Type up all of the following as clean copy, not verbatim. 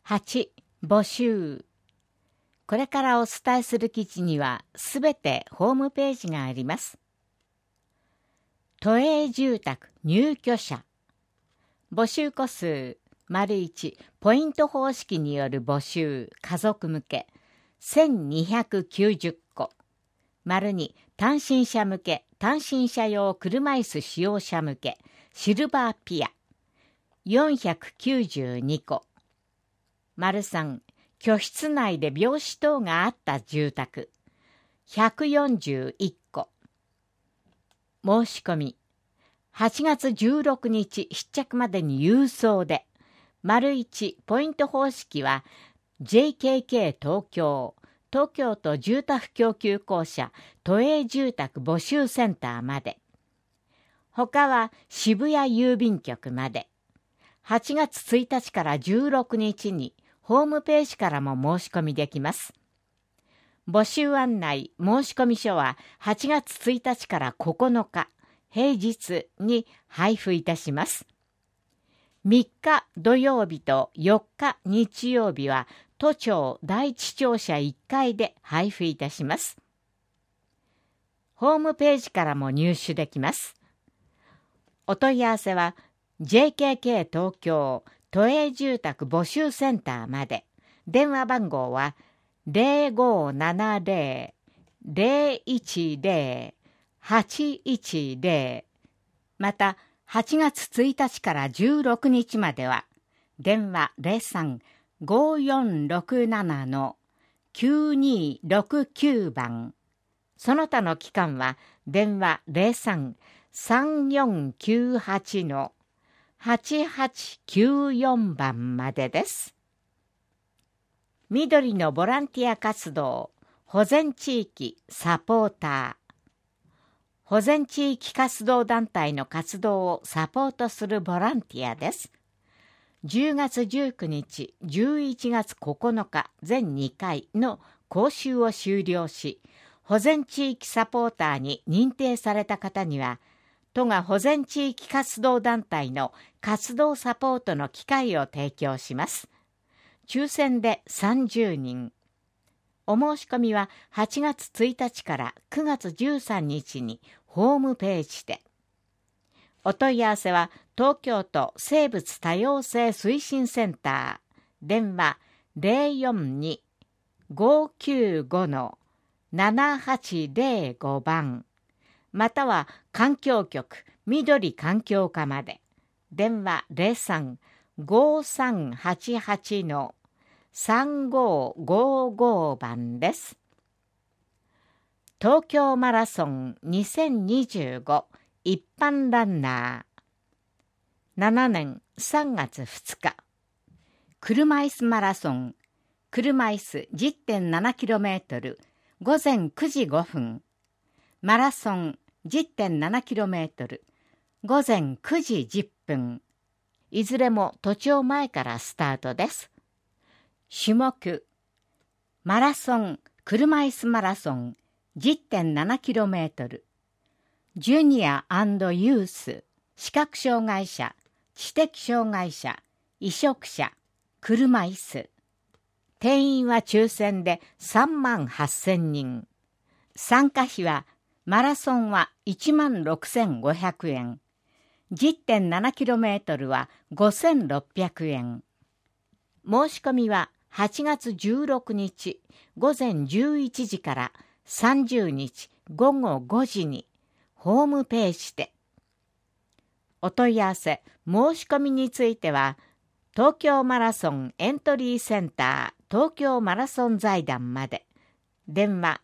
8、募集。これからお伝えする記事にはすべてホームページがあります。都営住宅入居者。募集戸数、1、ポイント方式による募集、家族向け、1290個。2、単身者向け、単身者用車椅子使用者向け、シルバーピア、492個。3、居室内で病死等があった住宅、141個。申し込み、8月16日必着までに郵送で、1、ポイント方式は JKK 東京都住宅供給公社都営住宅募集センターまで。他は渋谷郵便局まで。8月1日から16日にホームページからも申し込みできます。募集案内申込書は8月1日から9日平日に配布いたします。3日土曜日と4日日曜日は都庁第一庁舎1階で配布いたします。ホームページからも入手できます。お問い合わせは JKK 東京都営住宅募集センターまで。電話番号は 0570-010-810。また、8月1日から16日までは、電話03-5467-9269番。その他の期間は、電話03-3498-8894番までです。緑のボランティア活動、保全地域サポーター。保全地域活動団体の活動をサポートするボランティアです。10月19日、11月9日、全2回の講習を修了し、保全地域サポーターに認定された方には、都が保全地域活動団体の活動サポートの機会を提供します。抽選で30人。お申し込みは8月1日から9月13日にホームページで。お問い合わせは東京都生物多様性推進センター。電話 042-595-7805 番。または環境局緑環境課まで。電話 03-5388-3555 番です。東京マラソン2025一般ランナー。7年3月2日。車椅子マラソン。車椅子 10.7km 午前9時5分。マラソン 10.7km 午前9時10分。いずれも都庁前からスタートです。種目、マラソン、車椅子マラソン 10.7km、ジュニア&ユース、視覚障害者、知的障害者、移植者、車椅子。定員は抽選で38,000人。参加費は、マラソンは16,500円。10.7km は5,600円。申し込みは8月16日午前11時から30日午後5時にホームページで。お問い合わせ、申し込みについては、東京マラソンエントリーセンター東京マラソン財団まで。電話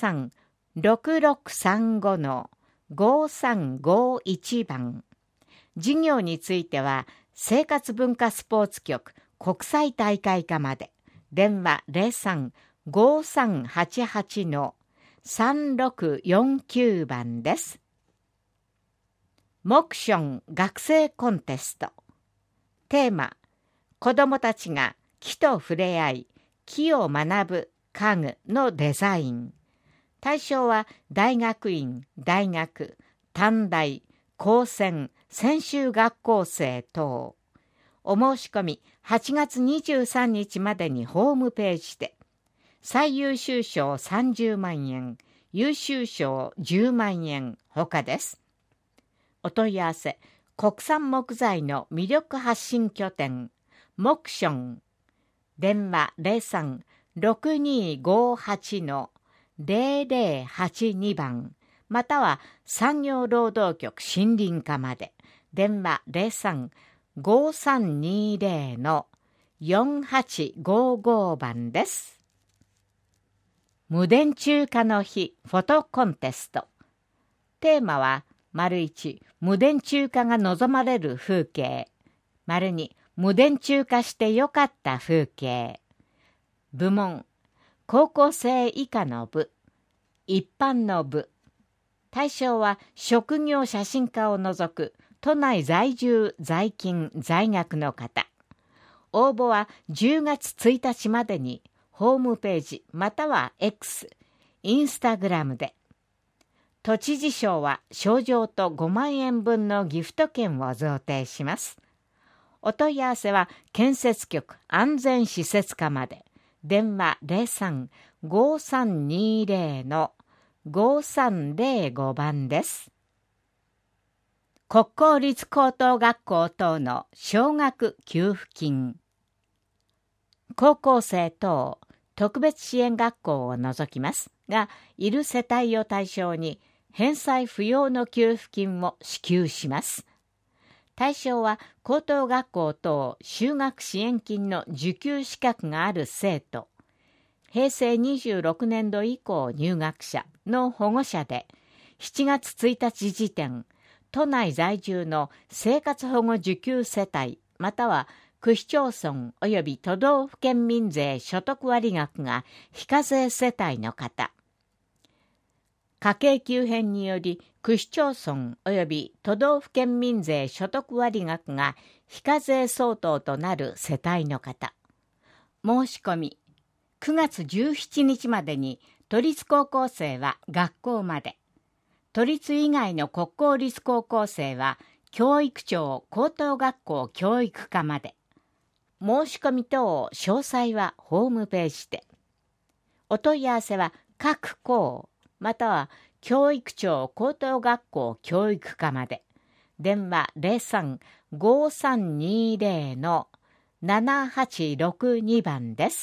03-6635-5351 番。事業については、生活文化スポーツ局国際大会課まで。電話 03-5388-3649 番です。モクション学生コンテスト。テーマ、子どもたちが木と触れ合い、木を学ぶ家具のデザイン。対象は大学院、大学、短大、高専、専修学校生等。 お申し込み8月23日までにホームページで、最優秀賞30万円、優秀賞10万円ほかです。お問い合わせ、国産木材の魅力発信拠点、モクション、電話03-6258-0082番、または産業労働局森林課まで、電話03-5320-4855番です。無電柱化の日フォトコンテスト。テーマは、1、無電柱化が望まれる風景。2、無電柱化してよかった風景。部門、高校生以下の部、一般の部。対象は職業写真家を除く都内在住在勤在学の方。応募は10月1日までにホームページまたは X、インスタグラムで。都知事賞は賞状と5万円分のギフト券を贈呈します。お問い合わせは建設局安全施設課まで。電話03-5320-5305番です。国公立高等学校等の奨学給付金。高校生等特別支援学校を除きますが、いる世帯を対象に返済不要の給付金を支給します。対象は高等学校等就学支援金の受給資格がある生徒、平成26年度以降入学者の保護者で、7月1日時点、都内在住の生活保護受給世帯、または区市町村及び都道府県民税所得割額が非課税世帯の方。家計急変により区市町村及び都道府県民税所得割額が非課税相当となる世帯の方。申し込み9月17日までに都立高校生は学校まで。都立以外の国公立高校生は教育庁高等学校教育課まで。申し込み等詳細はホームページで。お問い合わせは各校または教育庁高等学校教育課まで。電話03-5320-7862番です。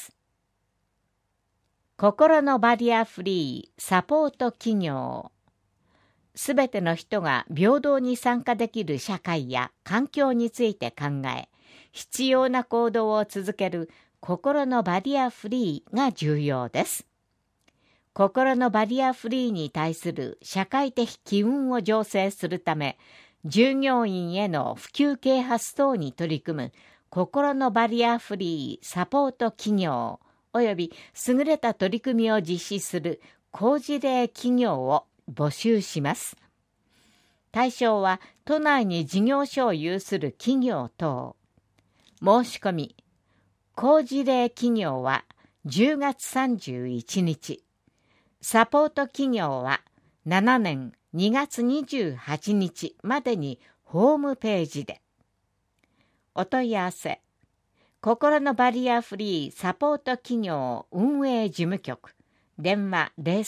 心のバリアフリーサポート企業。すべての人が平等に参加できる社会や環境について考え、必要な行動を続ける心のバリアフリーが重要です。心のバリアフリーに対する社会的機運を醸成するため、従業員への普及啓発等に取り組む心のバリアフリーサポート企業及び優れた取り組みを実施する好事例企業を募集します。対象は都内に事業所を有する企業等。申し込み、好事例企業は10月31日、サポート企業は7年2月28日までにホームページで。お問い合わせ、心のバリアフリーサポート企業運営事務局、電話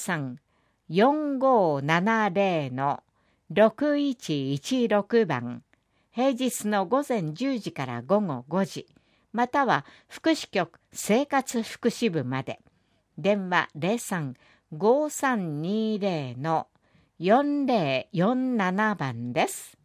03-4570-6116番、平日の午前10時から午後5時、または福祉局生活福祉部まで。電話03-5320-4047番です。